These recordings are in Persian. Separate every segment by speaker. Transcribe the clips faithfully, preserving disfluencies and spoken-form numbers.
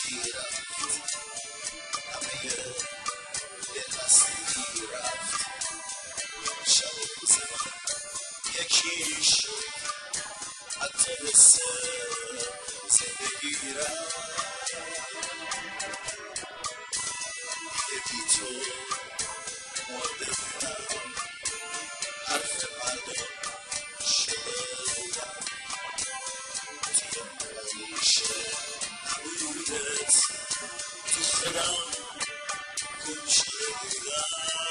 Speaker 1: وقتی رفت همه دلبستگی رفت، شب و روز من یکی شد، حتی حس زندگی رفت. دیگه بی تو مرده بودم، حرف مردم شده بودم، توی همیشه نبودت تو خودم گم شده بودم.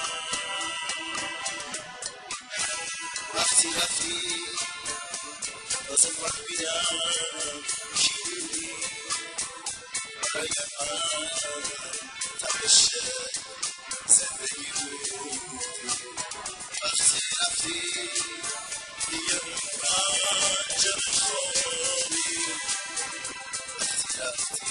Speaker 1: وقتی رفتی تازه فهمیدم کی بودی برای من، تپش زندگی بودی. وقتی رفتی دیگه اون پنجم خوابی، وقتی رفتی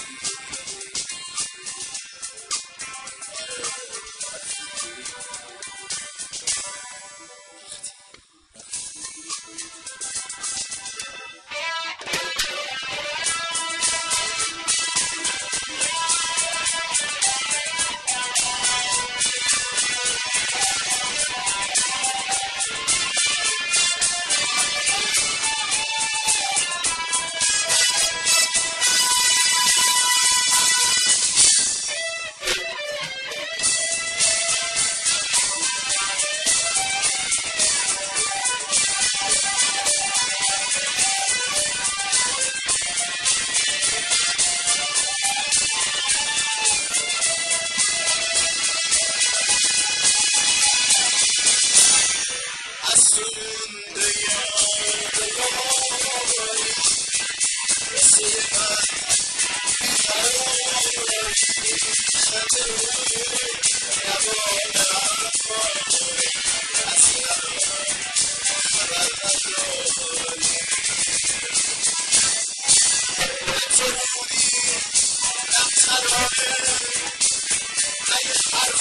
Speaker 1: از تو مونده یادگاری، مثل من بیقراری، خنده روی لبانم باری، از من خبر نداری. تو بودی نم ترانه، اگه حرف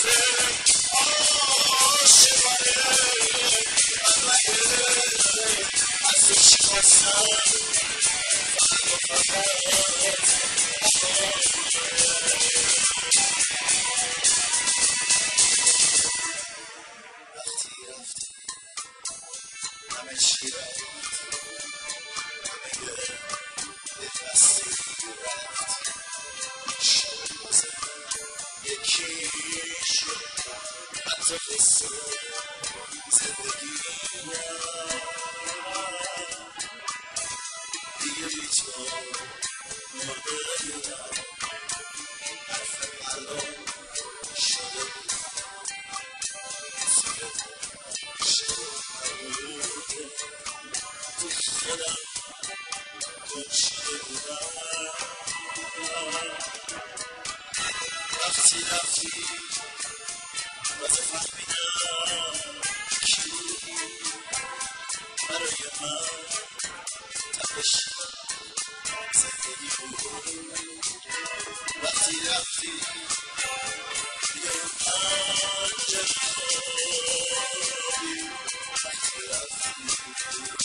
Speaker 1: عاشقانه، من مگه از تو چی خواستم فقط و فقط وقتی رفتی همه چی رفت، همه دلبستگی رفت، شب و روز یکی شد، حتی حس زندگی رفت. دیگه بی تو مرده بودم، حرف مردم شده بودم، توی همیشه نبودم، تو خودم گم شده بودم. وقتی رفتی تازه فهمیدم کی بودی برای من، تپش زندگی بود. وقتی رفتی دیگه اون پنجم خوابی، وقتی رفتی